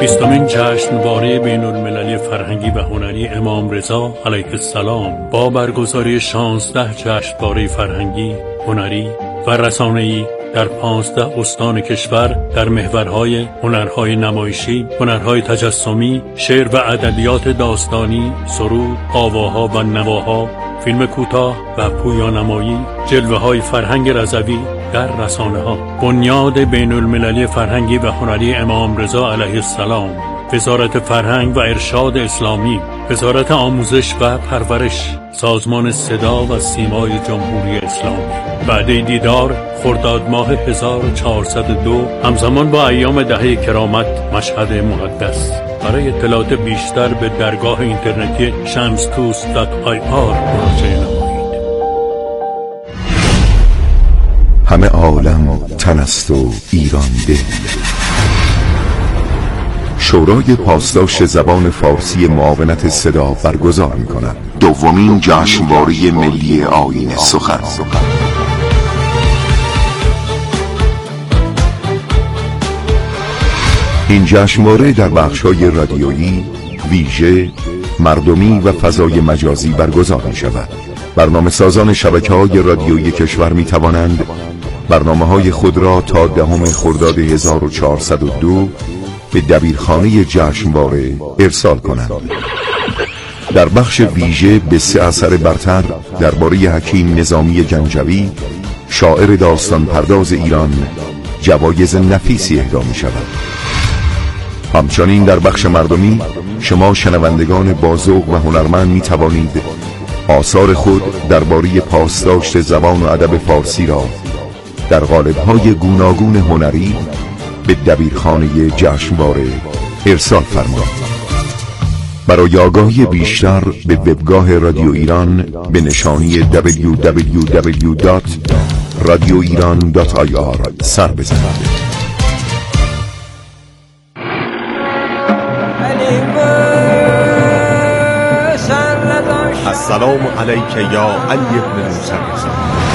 بیستمین جشنواره بین‌المللی فرهنگی و هنری امام رضا علیه السلام با برگزاری 16 جشنواره فرهنگی، هنری و رسانه‌ای در 15 استان کشور در محورهای هنرهای نمایشی، هنرهای تجسمی، شعر و ادبیات داستانی، سرود، آواها و نواها، فیلم کوتاه و پویانمایی، جلوه‌های فرهنگ رضوی در رسانه‌ها. بنیاد بین‌المللی فرهنگی و هنری امام رضا علیه السلام، وزارت فرهنگ و ارشاد اسلامی، وزارت آموزش و پرورش، سازمان صدا و سیمای جمهوری اسلامی. وعده دیدار خرداد ماه 1402 همزمان با ایام دهه کرامت مشهد مقدس. برای اطلاعات بیشتر به درگاه اینترنتی shamstoos.ir مراجعه نمایید. همه عالم تن است و ایران دل. شورای پاسداشت زبان فارسی معاونت صدا برگزار می‌کند دومین جشنواره ملی آیین سخن. این جشنواره در بخش‌های رادیویی، ویژه، مردمی و فضای مجازی برگزار می‌شود. برنامه‌سازان شبکه‌های رادیویی کشور می‌توانند برنامه‌های خود را تا 10 خرداد 1402 به دبیرخانه جشنواره ارسال کنند. در بخش ویژه به 3 اثر برتر درباره حکیم نظامی گنجوی، شاعر داستان پرداز ایران، جوایز نفیسی اهدا می‌شود. همچنین در بخش مردمی شما شنوندگان باذوق و هنرمند می‌توانید آثار خود درباره پاسداشت زبان و ادب فارسی را در قالب‌های گوناگون هنری به دبیرخانه جشنواره ارسال فرمایید. برای آگاهی بیشتر به وبگاه رادیو ایران به نشانی www.radioiran.ir سر بزنید. السلام علیک یا علی ابن موسی رضا.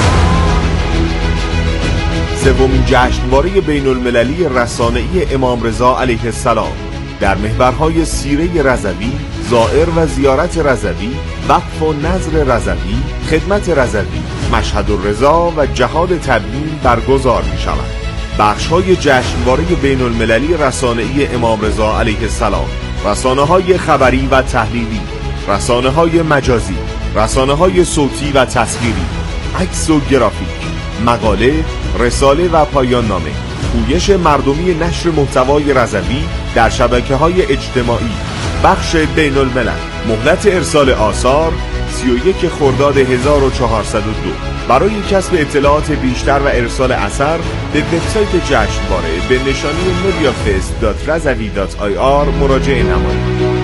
سومین جشنواره بین‌المللی رسانه‌ای امام رضا علیه السلام در محورهای سیره رضوی، زائر و زیارت رضوی، وقف و نظر رضوی، خدمت رضوی، مشهد الرضا و جهاد تبیین برگزار می شود. بخش‌های جشنواره بین‌المللی رسانه‌ای امام رضا علیه السلام: رسانه‌های خبری و تحلیلی، رسانه‌های مجازی، رسانه‌های صوتی و تصویری، عکس و گرافیک، مقاله، رساله و پایان نامه، پویش مردمی نشر محتوای رضوی در شبکه‌های اجتماعی، بخش بین الملل. مهلت ارسال آثار 31 خرداد 1402. برای کسب اطلاعات بیشتر و ارسال اثر به وبسایت جشنواره به نشانی mediafest.razavi.ir مراجعه نمایید.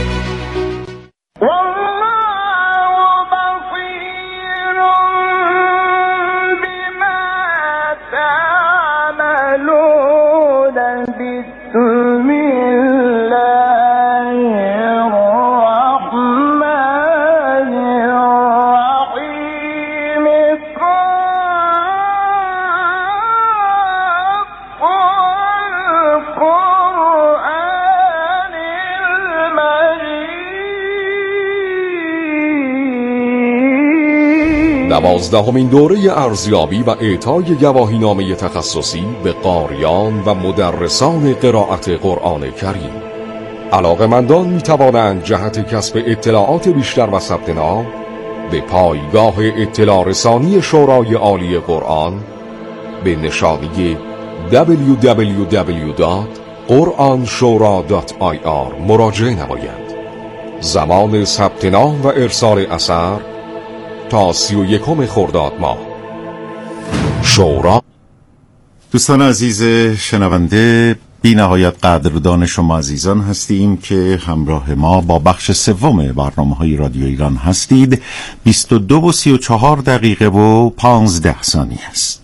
دوازدهمین دوره ارزیابی و اعطای گواهینامه تخصصی به قاریان و مدرسان قرائت قرآن کریم. علاقه‌مندان می‌توانند جهت کسب اطلاعات بیشتر و ثبت نام به پایگاه اطلاع رسانی شورای عالی قرآن به نشانی www.quranshura.ir مراجعه نمایند. زمان ثبت نام و ارسال اثر تا 31 خرداد ماه. شورا. دوستان عزیز شنونده، بی نهایت قدردان شما عزیزان هستیم که همراه ما با بخش سوم برنامه‌های رادیو ایران هستید. 22:34 و 15 ثانیه است.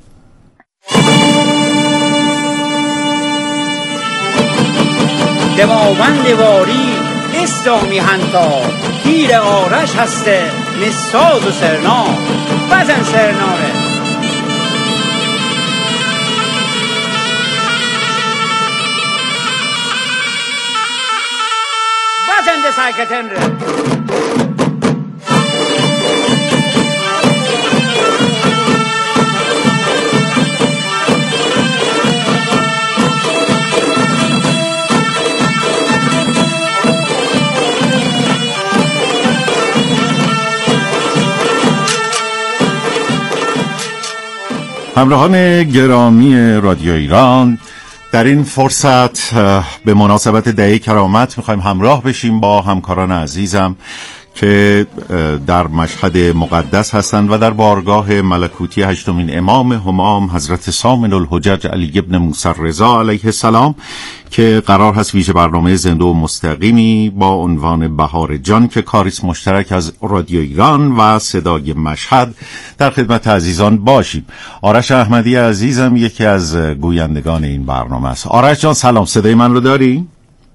دواوند واری اسلامی هنتا تیر آرش هسته نساز و سرنا بزن سرناره. Marketenre. همراهان گرامی رادیو ایران، در این فرصت به مناسبت دهه کرامت میخوایم همراه بشیم با همکاران عزیزم که در مشهد مقدس هستند و در بارگاه ملکوتی هشتمین امام همام حضرت سامن الحجج علی ابن موسی رضا علیه السلام که قرار هست ویژه برنامه زنده و مستقیمی با عنوان بهار جان که کاریست مشترک از رادیو ایران و صدای مشهد در خدمت عزیزان باشیم. آرش احمدی عزیزم یکی از گویندگان این برنامه است. آرش جان سلام، صدای من رو داری؟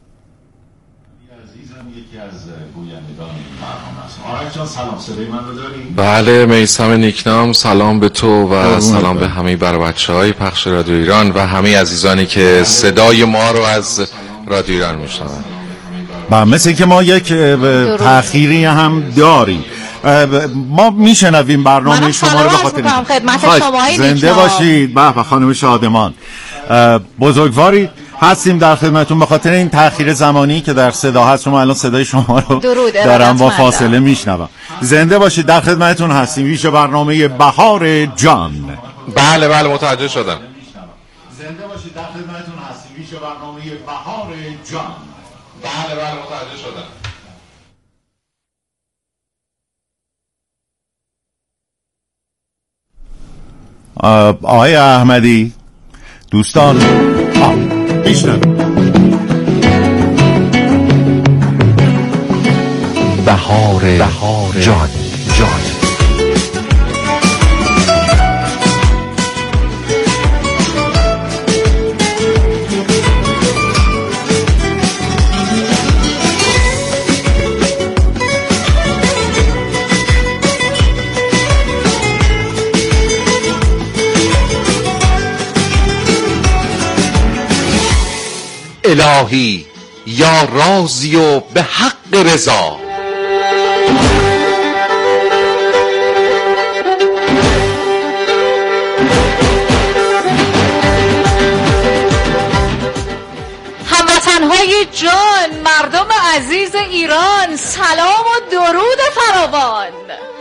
بله میثم نیکنام، سلام به تو و سلام به همه بچه‌های پخش رادیو ایران و همه عزیزانی که صدای ما رو از رادیو ایران میشنون. و مثل که ما یک تأخیری هم داریم، ما میشنویم برنامه شما رو به خاطر خدمت شما. زنده باشید. به خانم شادمان، بزرگواری هستیم در خدمتون به خاطر این تأخیر زمانی که در صدا هست. شما الان صدای شما رو دارم با فاصله میشنوم. زنده باشید، در خدمتون هستیم. ویژه برنامه بهار جان. بله متوجه شدم. زنده باشید، در خدمتون هستیم. ویژه برنامه بهار جان. بله متوجه شدم. آقای احمدی، دوستان بهار جان. الهی یا راضی و به حق رضا، هموطنهای جان، مردم عزیز ایران، سلام و درود فراوان.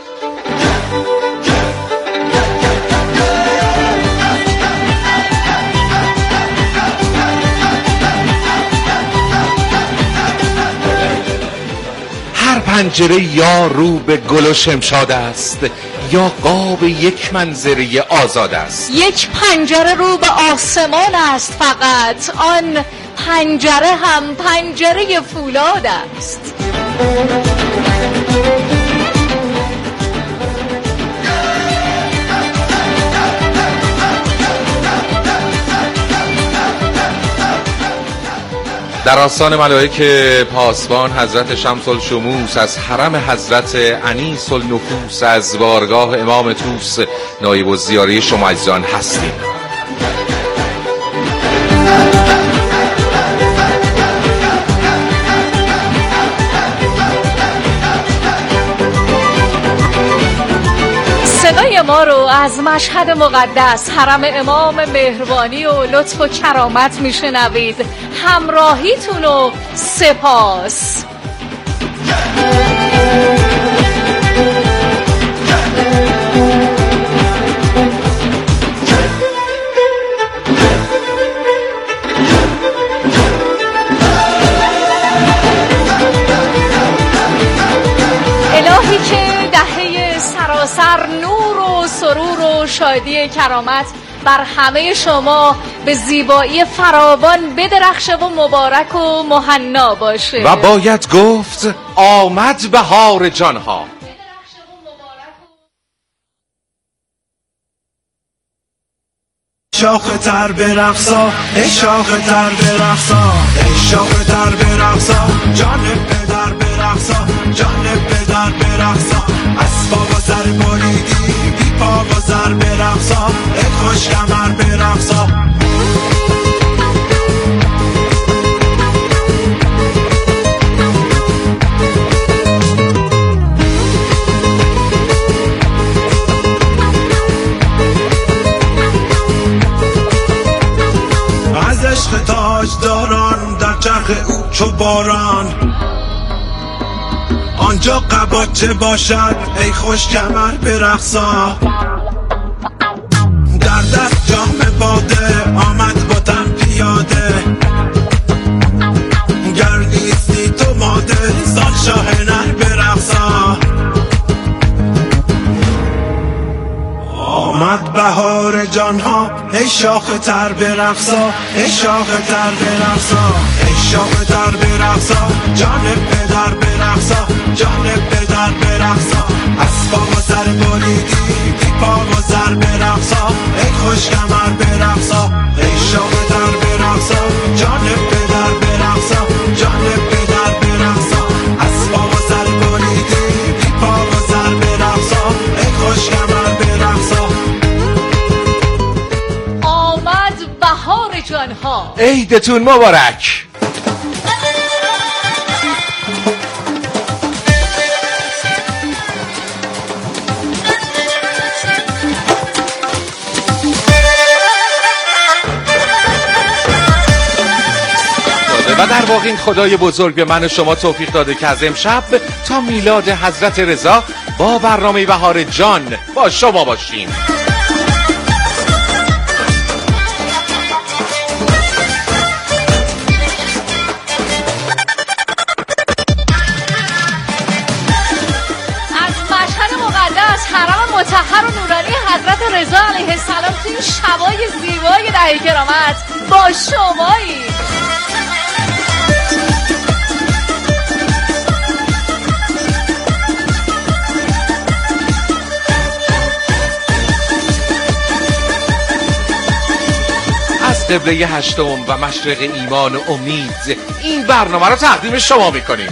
هر پنجره یا رو به گل و شمشاد است یا قاب یک منظره آزاد است. یک پنجره رو به آسمان است، فقط آن پنجره هم پنجره فولاد است. در آستان ملائک پاسبان حضرت شمس الشموس از حرم حضرت انیس النفوس از بارگاه امام توس نایب الزیاره شما عزیزان هستیم. صدای ما رو از مشهد مقدس، حرم امام مهربانی و لطف و کرامت میشنوید. همراهیتون و سپاس. الهی که دهه سراسر نور و سرور و شادی کرامت بر همه شما به زیبایی فراوان بدرخشه و مبارک و مهنا باشه. و باید گفت آمد بهار جانها. شاخ تر برقصا، ای شاخ تر برقصا، ای شاخ تر برقصا، جان پدر برقصا، جان پدر برقصا، از پا و سر بریدی بی پا و سر برقصا، ای خوش کمر برقصا. عشق تاج داران در چرخ او چو باران. آنجا قباچه باشد ای خوش کمر برقصا. در دست جام باده آمد با تن پیاده. گردیستی تو ماده سال شاه نر برقصا. آمد بهار جانها ای شاخ تر برقصا. ای شاخ تر برقصا. ای شاخ تر برقصا. جان پدر برقصا. جان پدر برقصا. از پا و سر بریدی بی پا و سر برقصا. ای خوش کمر برقصا. ای شاخ تر برقصا. جان پدر برقصا. جان پدر برقصا. از پا و سر بریدی بی پا و سر برقصا. ای خوش کمر برقصا. آمد بهار جانها. عیدتون مبارک. و در واقع این خدای بزرگ به من و شما توفیق داده که از امشب تا میلاد حضرت رضا با برنامه بهار جان با شما باشیم. از مشهد مقدس حرم مطهر و نورانی حضرت رضا علیه السلام توی شبای زیبای دهه کرامت با شمایی. قبله هشتم و مشرق ایمان و امید این برنامه رو تقدیم شما میکنیم.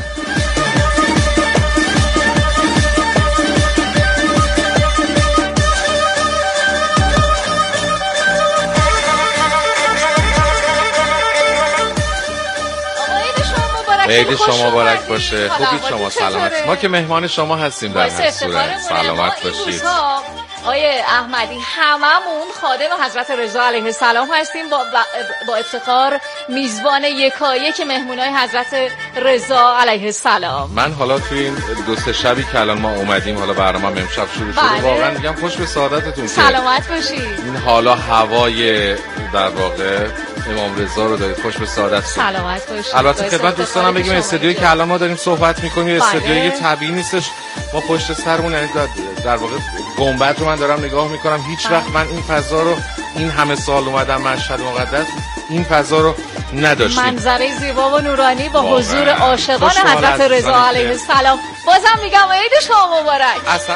عید شما مبارک باشه. خوبید شما؟ سلامت. ما که مهمان شما هستیم در هر صورت. سلامت باشید. آیه احمدی هممون خادم حضرت رضا علیه السلام هستیم، با افتخار میزبان یکایک مهمونای حضرت رضا علیه السلام. من حالا توی این دو سه شبی که الان ما اومدیم، حالا برنامه امشب شروع شده، واقعا میگم خوش به سعادتتون. سلامت باشید. این حالا هوای در واقع امام رضا رو دارید. خوش به سعادت. سلامت باشید. البته خدمت دوستانم بگیم استودیویی که الان ما داریم صحبت می‌کنیم استودیوی طبیعی نیستش. ما پشت سرمون یعنی در واقع گنبد رو من دارم نگاه میکنم. هیچ وقت من این فضا رو این همه سال اومدم مشهد مقدس این فضا رو نداشتیم. منظره زیبا و نورانی با حضور عاشقان حضرت رضا علیه السلام. بازم میگم عید شما مبارک. اصلا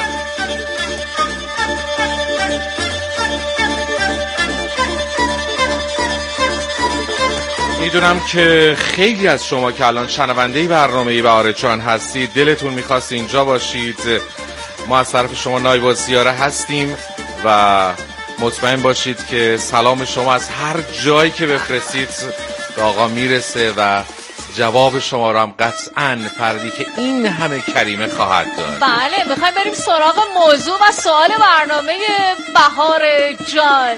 میدونم که خیلی از شما که الان شنونده برنامه بهار جان هستید دلتون میخواست اینجا باشید. ما از طرف شما نایب الزیاره هستیم و مطمئن باشید که سلام شما از هر جایی که بفرستید به آقا میرسه و جواب شما رو هم قطعاً فردی که این همه کریمه خواهد داد. بله، میخوایم بریم سراغ موضوع و سوال برنامه بهار جان.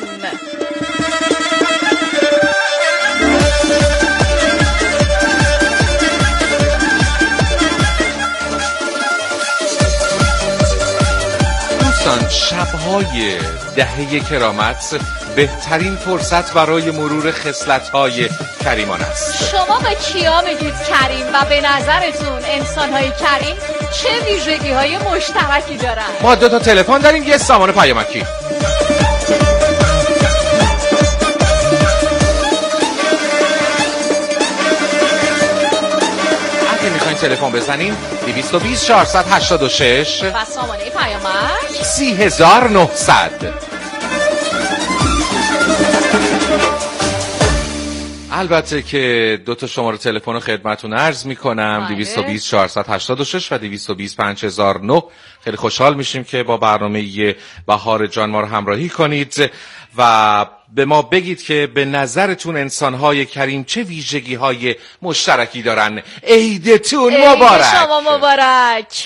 شب‌های دهه کرامت بهترین فرصت برای مرور خصلت‌های کریمان است. شما به کیا میگید کریم و به نظرتون انسان‌های کریم چه ویژگی‌های مشترکی دارن؟ ما 2 تا تلفن داریم، یه سامان پیامکی. تلفن بزنین 220 486 و سامانه پیامک 30900. البته که 2 تا شماره تلفن خدمتتون عرض میکنم 220 486 و 220 5009. خیلی خوشحال میشیم که با برنامه بهار جان ما رو همراهی کنید و به ما بگید که به نظرتون انسان‌های کریم چه ویژگی‌های مشترکی دارن. عیدتون مبارک. عید شما مبارک.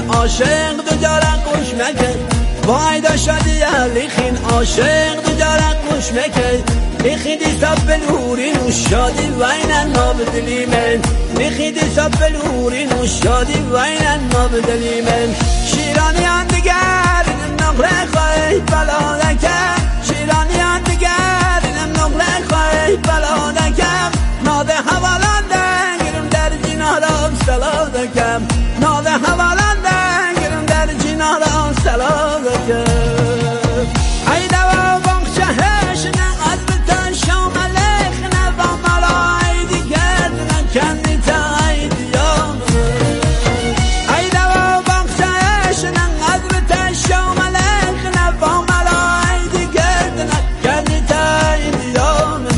عاشق دو جارم گوش مکن وای دا شادی لیخین عاشق دو جارم گوش مکن لیخیدی سبلوری نوشادی وینن ما بدلی من لیخیدی سبلوری نوشادی وینن ما بدلی من شیرانیان دیگر نقل خواهی بلا نکم شیرانیان دیگر نقل خواهی بلا نکم ناده حوالان گرم در جنارم سلام کم ناده حوالان گرم در جنارم سلام کم ای دوا بانخشه هشنه از بتن شاملخ نبا ملای دیگر نکندی تا ای دیام ای دوا بانخشه هشنه از بتن شاملخ نبا ملای دیگر نکندی تا ای دیام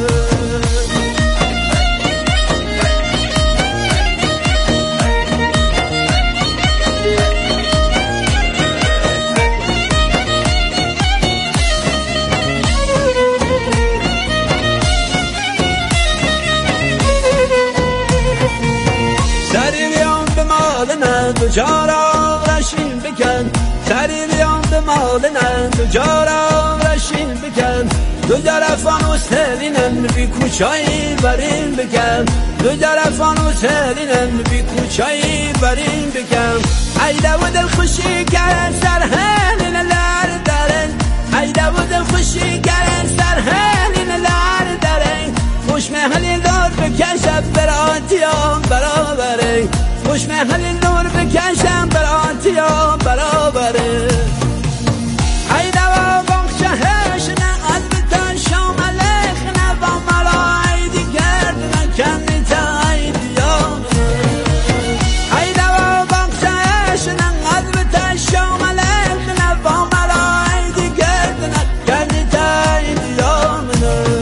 جارا رشین بکن سری بیان به مالنن دو جارا رشین بکن دو جرفانوس هلینن بی کوچایی برین بکن دو جرفانوس هلینن بی کوچایی برین بکن ایده و دل خوشی کرن سر هلین لر درن ایده و دل خوشی کرن سر هلین لر درن خوش محلی دار بکشم براتیام برابره خوش محلی دار بکشم براتیام برابره ای دوا بانخشه هشنه از بتن شاملخ نبا ملای دیگر نکندی تا ای دیام ای دوا بانخشه هشنه از بتن شاملخ نبا ملای دیگر نکندی تا ای دیام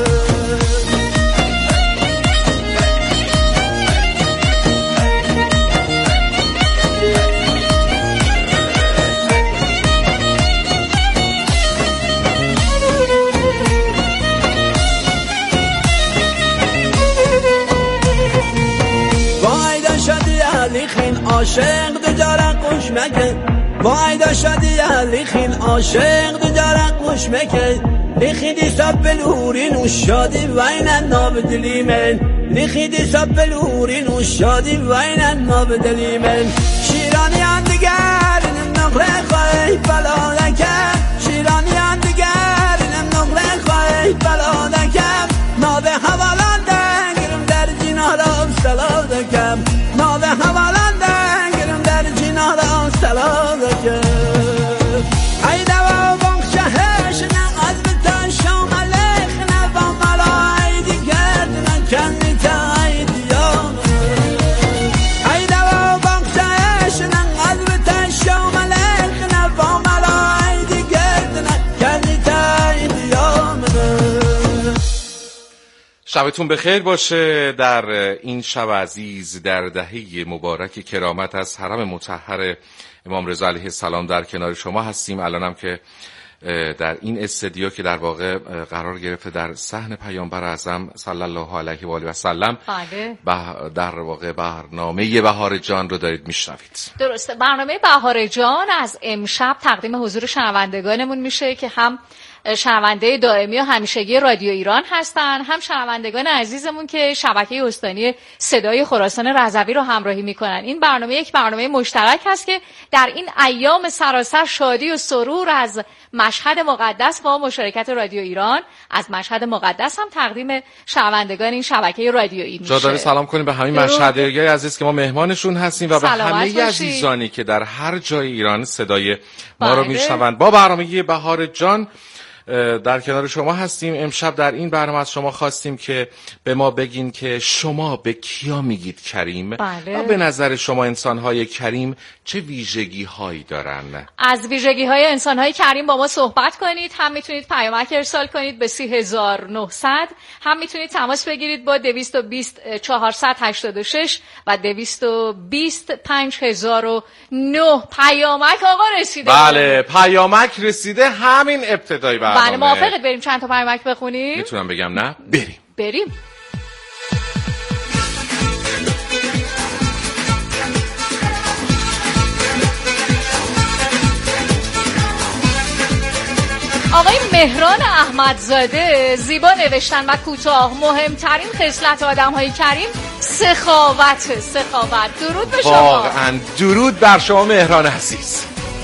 عاشق دو جارم گوش مکن وای دا شادی لیخین عاشق دو جارم گوش مکن لیخیدی سبلوری نوشادی وینن نابدلی من لیخیدی سبلوری نوشادی وینن نابدلی من شیرانیان دیگر نقل خواهی بلا نکم شیرانیان دیگر نقل خواهی بلا نکم نابه حوالان گرم در جنارم سلام نکم نابه حوالان سلام ای دوا بانخشه هشنه از بتن شاملخ نبا ملای دیگر نکندی تا ای دیام ای دوا بانخشه هشنه از بتن شاملخ نبا ملای دیگر نکندی تا ای دیام شبتون بخیر باشه. در این شب عزیز در دهه مبارک کرامت از حرم مطهر امام رضا علیه السلام در کنار شما هستیم. الانم که در این استودیو که در واقع قرار گرفته در صحن پیامبر اعظم صلی الله علیه و آله و سلم در واقع برنامه بهار جان رو دارید میشنوید. درسته، برنامه بهار جان از امشب تقدیم حضور شنوندگانمون میشه که هم شنونده دائمی و همیشگی رادیو ایران هستن، هم شنوندگان عزیزمون که شبکه استانی صدای خراسان رضوی رو همراهی میکنن. این برنامه یک برنامه مشترک هست که در این ایام سراسر شادی و سرور از مشهد مقدس با مشارکت رادیو ایران از مشهد مقدس هم تقدیم شنوندگان این شبکه رادیویی میشه. جا داره سلام کنیم به همین مشهدیای عزیز که ما مهمانشون هستیم و به همه عزیزانی که در هر جای ایران صدای ما رو میشنوند. با برنامه بهار جان در کنار شما هستیم. امشب در این برنامه از شما خواستیم که به ما بگین که شما به کیا میگید کریم و به نظر شما انسان‌های کریم چه ویژگی‌هایی دارن. از ویژگی‌های انسان‌های کریم با ما صحبت کنید. هم میتونید پیامک ارسال کنید به 30900، هم میتونید تماس بگیرید با 220 486 و 220 5009. پیامک آقا رسیده. بله پیامک رسیده همین ابتدای برنامه. بله موافقت بریم چند تا پیامک بخونیم؟ میتونم بگم نه؟ بریم. مهران احمدزاده زیبا نوشتن و کوتاه: مهمترین خصلت آدم‌های کریم سخاوت. درود به شما. واقعا درود بر شما مهران عزیز.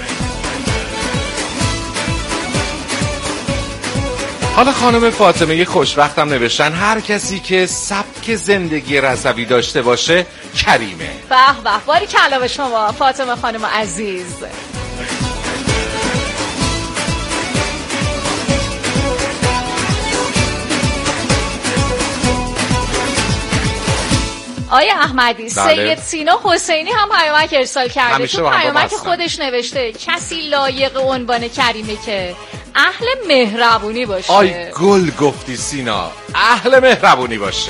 حالا خانم فاطمه خوشوقتم نوشتن هر کسی که سبک زندگی رضوی داشته باشه کریمه. به به، باری کلا به شما فاطمه خانم عزیز. آیا احمدی، سید سینا حسینی هم پیامک ارسال کرده. تو پیامک خودش نوشته کسی لایق عنوان کریمه که اهل مهربونی باشه. آی گل گفتی سینا، اهل مهربونی باشه.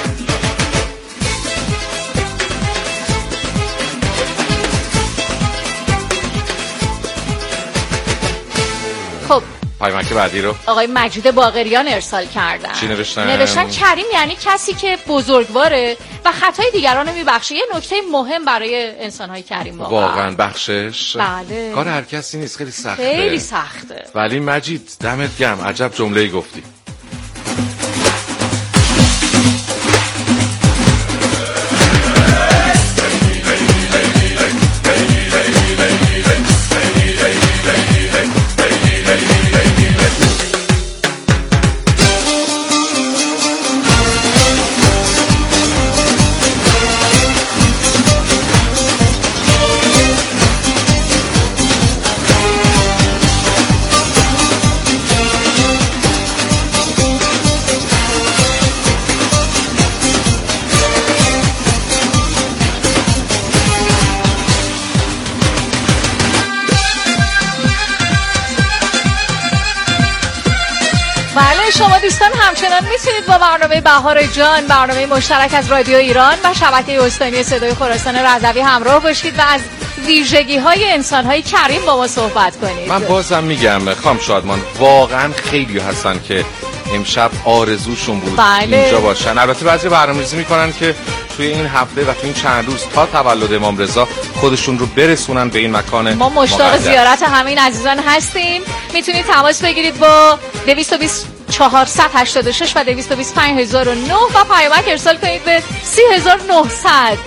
خب پیامک بعدی رو آقای مجید باقریان ارسال کردن. چی نوشتن؟ نوشتن کریم یعنی کسی که بزرگواره و خطای دیگران رو میبخشه. یه نکته مهم برای انسان‌های کریم واقعا بخشش. بله. کار هر کسی نیست، خیلی سخته. ولی مجید دمت گرم، عجب جمله‌ای گفتی. شما دوستان همچنان میتونید با برنامه بهار جان، برنامه مشترک از رادیو ایران و شبکه استانی صدای خراسان رضوی همراه باشید و از ویژگی‌های انسان‌های کریم با ما صحبت کنید. من بازم میگم خانم شادمان، واقعا خیلی هستن که امشب آرزوشون بود اینجا باشن. البته بعضی برنامه‌ریزی میکنن که توی این هفته و توی این چند روز تا تولد امام رضا خودشون رو برسونن به این مکان. ما مشتاق زیارت همین عزیزان هستیم. میتونید تماس بگیرید با 220 486 و 225009 و پیامک ارسال کنید به 3900.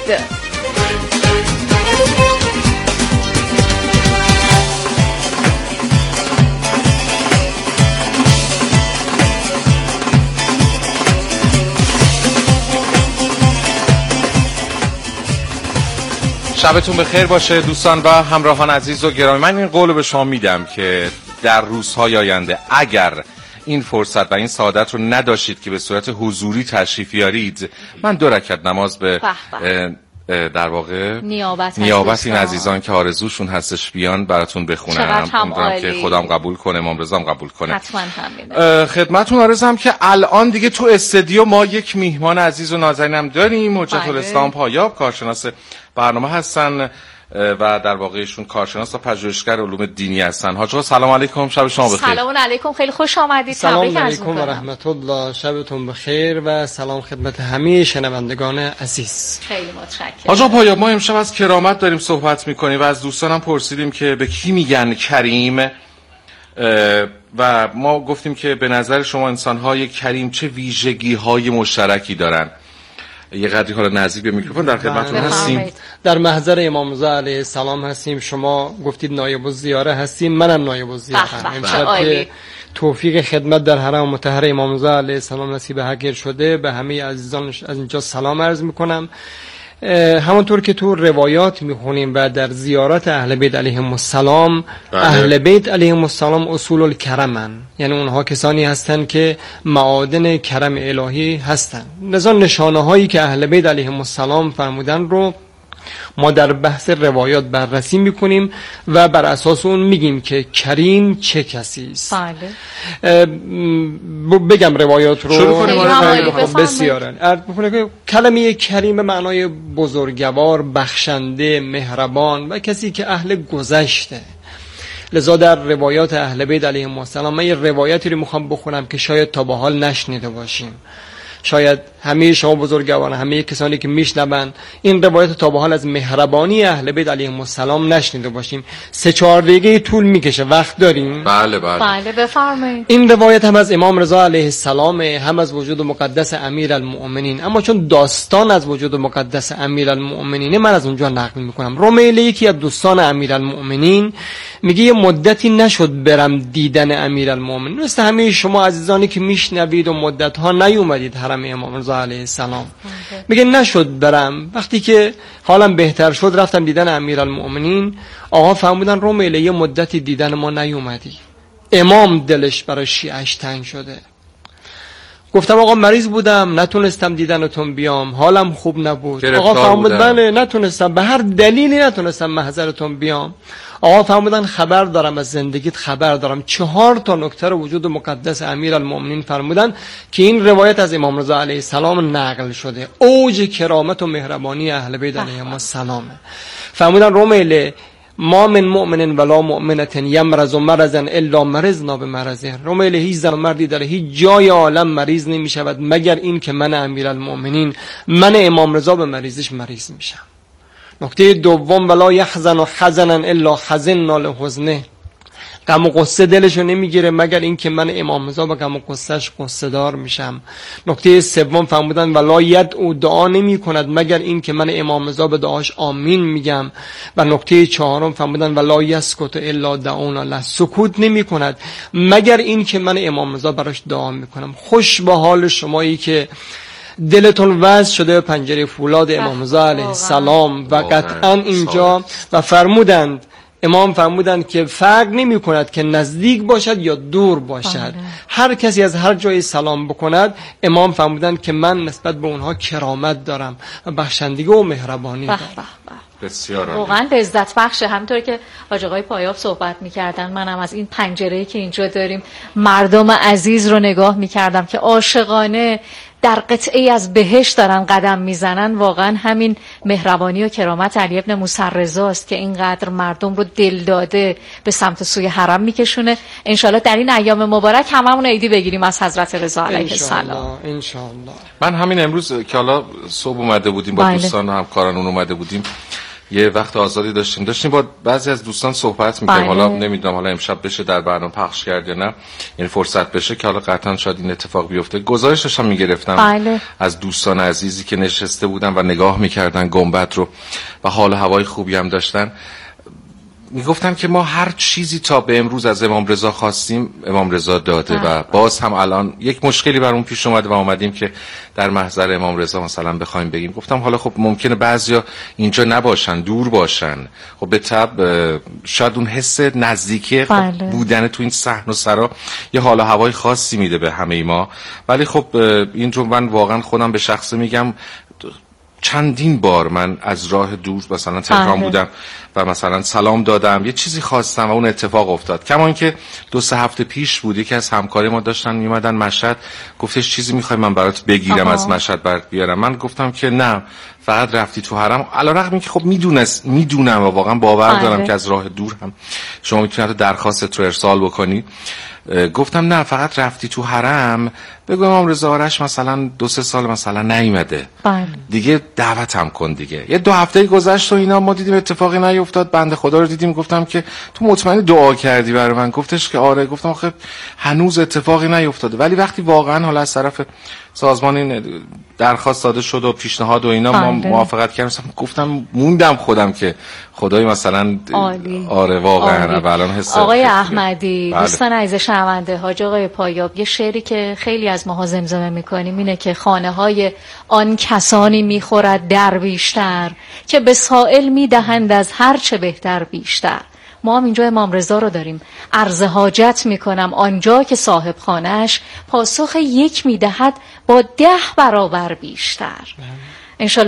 شبتون بخیر باشه دوستان و همراهان عزیز و گرامی. من این قولو به شما میدم که در روزهای آینده اگر این فرصت و این سعادت رو نداشتید که به صورت حضوری تشریف بیارید، من 2 رکعت نماز به در واقع نیابت این عزیزان که آرزوشون هستش بیان براتون بخونم. امیدوارم که خدام قبول کنه، امام رضا قبول کنه. حتما همینه. خدمتتون عرضم که الان دیگه تو استودیو ما یک میهمان عزیز و نازنینم داریم. حجت الاسلام پایاب کارشناس برنامه هستن و در واقع ایشون کارشناس و پژوهشگر علوم دینی هستن. حاج آقا سلام علیکم، شب شما بخیر. سلام علیکم، خیلی خوش آمدید. سلام علیکم و رحمت الله، شبتون بخیر و سلام خدمت همه شنوندگان عزیز. خیلی متشکرم. حاج آقا پایاب، ما امشب از کرامت داریم صحبت میکنیم و از دوستانم پرسیدیم که به کی میگن کریم و ما گفتیم که به نظر شما انسان‌های کریم چه ویژگی‌های مشترکی دارن. یه قدری حالا نزدیک به میکروفون در خدمتتون هستیم. در محضر امام رضا علیه السلام هستیم. شما گفتید نایب الزیاره هستیم، منم نایب الزیارم. امشب که توفیق خدمت در حرم مطهر امام رضا علیه السلام نصیب حق شده، به همه عزیزان از اینجا سلام عرض میکنم. همونطور که تو روایات میخونیم و در زیارت اهل بیت علیهم السلام، اهل بیت علیهم السلام اصول الکرمن، یعنی اونها کسانی هستند که معادن کرم الهی هستند. لذا نشانه هایی که اهل بیت علیهم السلام فرمودن رو ما در بحث روایات بررسی میکنیم و بر اساس اون میگیم که کریم چه کسی است. بگم روایات رو بسیار. کلمه کریم به معنای بزرگوار، بخشنده، مهربان و کسی که اهل گذشته. لذا در روایات اهل بیت علیهم السلام من یه روایتی رو میخوام بخونم که شاید تا به حال نشنیده باشیم. شاید همه شما بزرگواران، همه کسانی که میشنون این روایت تا به حال از مهربانی اهل بیت علیهم السلام نشنیده باشیم. 3-4 دقیقه طول میکشه. وقت داریم؟ بله بفرمایید. این روایت هم از امام رضا علیه السلام، هم از وجود مقدس امیرالمؤمنین، اما چون داستان از وجود مقدس امیرالمؤمنین من از اونجا نقل میکنم. رومیله یکی از دوستان امیرالمؤمنین میگه یه مدتی نشد برم دیدن امیرالمؤمنین. مثل همه شما عزیزانی که میشنوید و مدت ها نیومدید حرم امام رضا علیه السلام، میگه نشد برم. وقتی که حالم بهتر شد رفتم دیدن امیرالمؤمنین. آقا فرمودن رومیله یه مدتی دیدن ما نیومدی. امام دلش برای شیعش تنگ شده. گفتم آقا مریض بودم نتونستم دیدنتون بیام، حالم خوب نبود. آقا فرمود بله نتونستم، به هر دلیلی نتونستم محضرتون بیام. آقا فرمودن خبر دارم از زندگیت، خبر دارم. 4 تا نکته رو وجود مقدس امیرالمؤمنین فرمودن که این روایت از امام رضا علیه السلام نقل شده. اوج کرامت و مهربانی اهل بیت علیهم السلام. فرمودن رومیله ما من مؤمن ولا مؤمنة یمرض مرضا الا مرضنا بمرضه. رومیله هیچ زن و مردی در هیچ جای عالم مریض نمی شود مگر این که من امیرالمؤمنین، من امام رضا به مریضش مریض میشم. نکته دوم ولا یحزن حزنا الا حزننا لحزنه. غم و قصه دلشو نمیگیره مگر این که من امام رضا به غم و قصهش قصه دار میشم. نکته سوم فرمودن ولا یدعو دعا نمی کند مگر این که من امام رضا به دعاش آمین میگم. و نکته چهارم فرمودن ولا یسکت الا دعونا له. سکوت نمی کند مگر این که من امام رضا براش دعا میکنم. خوش به حال شمایی که دلتون وصل شده به پنجره فولاد امام رضا علیه السلام و قطعا اینجا. و فرمودند امام فرمودند که فرق نمی کند که نزدیک باشد یا دور باشد. هر کسی از هر جای سلام بکند، امام فرمودند که من نسبت به اونها کرامت دارم و بخشندگی و مهربانی دارم. بسیار واقعا لذت بخشه. همونطور که حاج آقای پایاب صحبت می‌کردن، منم از این پنجره‌ای که اینجا داریم مردم عزیز رو نگاه می‌کردم که عاشقانه در قطعی از بهشت دارن قدم میزنن. واقعا همین مهربانی و کرامت علی ابن موسی رضا است که اینقدر مردم رو دل داده به سمت سوی حرم میکشونه. انشالله در این ایام مبارک هممون عیدی بگیریم از حضرت رضا علیه السلام انشالله. من همین امروز که حالا صبح اومده بودیم با دوستان و همکارانمون اومده بودیم، یه وقت آزادی داشتیم با بعضی از دوستان صحبت می‌کردیم. حالا نمیدونم حالا امشب بشه در برنامه پخش کرد یا نه، یعنی فرصت بشه که حالا قطعا شاید این اتفاق بیفته. گزارشش هم میگرفتم از دوستان عزیزی که نشسته بودن و نگاه میکردن گنبد رو و حال هوای خوبی هم داشتن. میگفتن که ما هر چیزی تا به امروز از امام رضا خواستیم امام رضا داده و باز هم الان یک مشکلی برامون پیش اومده و اومدیم که در محضر امام رضا مثلا بخوایم بگیم. گفتم حالا خب ممکنه بعضیا اینجا نباشن، دور باشن، خب به طبع شاید اون حس نزدیکی بودن تو این صحن و سرا یه حال و هوای خاصی میده به همه ما. ولی خب این رو من واقعا خودم به شخصه میگم چندین بار من از راه دور مثلا تهران بودم و مثلا سلام دادم، یه چیزی خواستم و اون اتفاق افتاد. کما اینکه 2-3 هفته پیش بود یکی از همکاری ما داشتن میومدن مشهد، گفتش چیزی میخوای من برات بگیرم از مشهد برات بیارم. من گفتم که نه، فقط رفتی تو حرم. علیرغم اینکه خب میدونم و واقعا باور دارم که از راه دور هم شما میتونید درخواست رو ارسال بکنی. گفتم نه، فقط رفتی تو حرم بگو امام رضا آرش مثلا 2-3 سال مثلا نیومده دیگه، دعوتم کن دیگه. یه 2 هفته گذشت و اینا ما دیدیم اتفاقی نیفتاد. بنده خدا رو دیدیم، گفتم که تو مطمئن دعا کردی برای من؟ گفتش که آره. گفتم خب هنوز اتفاقی نیفتاده. ولی وقتی واقعا حالا از طرف سازمان این درخواست داده شد و پیشنهاد و اینا ما موافقت کردیم، گفتم موندم خودم که خدای مثلا آره واقعا الان حس آقای احمدی دوستان عزیز شنونده، حاج آقای پایاب یه شعری که خیلی از ماها زمزمه میکنیم اینه که خانه های آن کسانی میخورد در بیشتر که به سائل میدهند از هر چه بهتر بیشتر. ما هم اینجا امام رضا رو داریم. عرض حاجت میکنم آنجا که صاحب خانهش پاسخ 1 میدهد با 10 برابر بیشتر. انشالله